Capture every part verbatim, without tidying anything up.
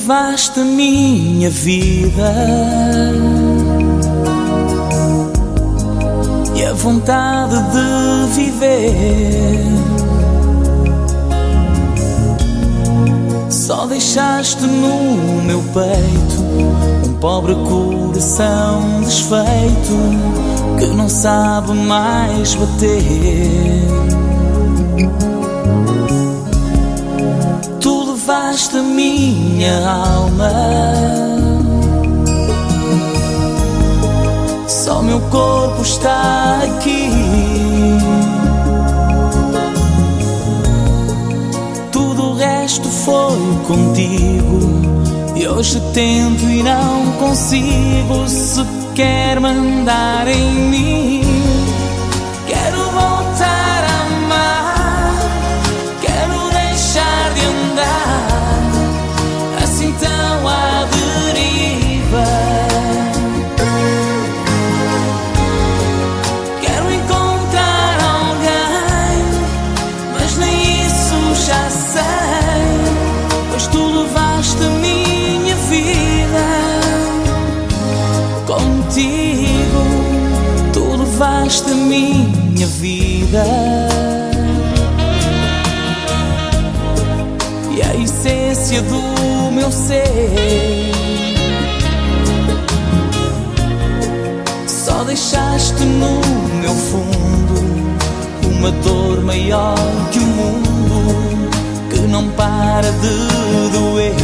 levaste a minha vida e a vontade de viver. Só deixaste no meu peito um pobre coração desfeito que não sabe mais bater. Tu levaste a minha alma, só meu corpo está aqui. Tudo o resto foi contigo e hoje tento e não consigo sequer mandar em mim. Quero voltar a amar, quero deixar de andar assim tão à deriva. Quero encontrar alguém, mas nem isso já sei, pois tu levaste a minha vida contigo. Tu levaste a minha vida e a essência do meu ser. Só deixaste no meu fundo uma dor maior que o mundo, que não para de doer.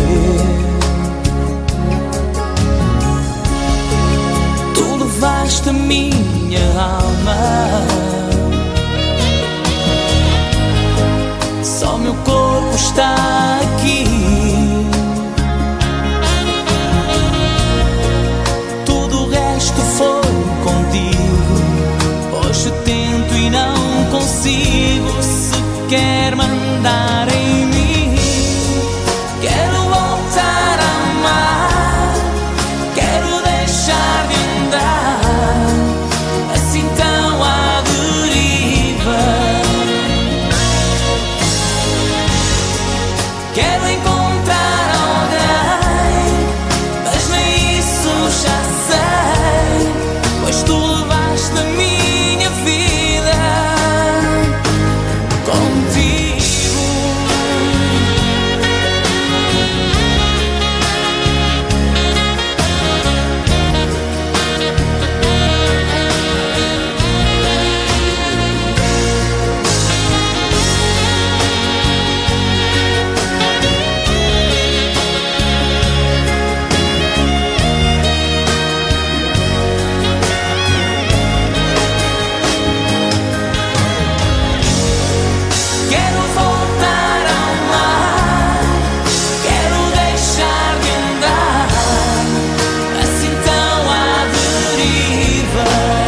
Tu levaste a minha alma, só meu corpo está aqui. Tudo o resto foi contigo, hoje tento e não consigo sequer mandar em mim. Quero voltar a amar, quero deixar de andar assim tão à deriva. Quero encontrar alguém, mas nem isso já sei, pois tu levaste a minha vida contigo. Quero voltar a amar, quero deixar de andar assim tão à deriva.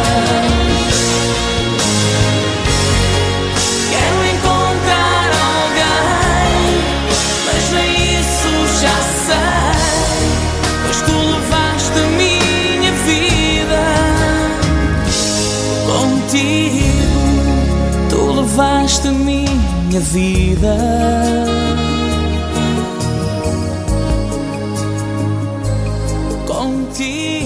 Quero encontrar alguém, mas nem isso já sei, pois tu levaste a minha vida contigo. Tu levaste a minha vida contigo.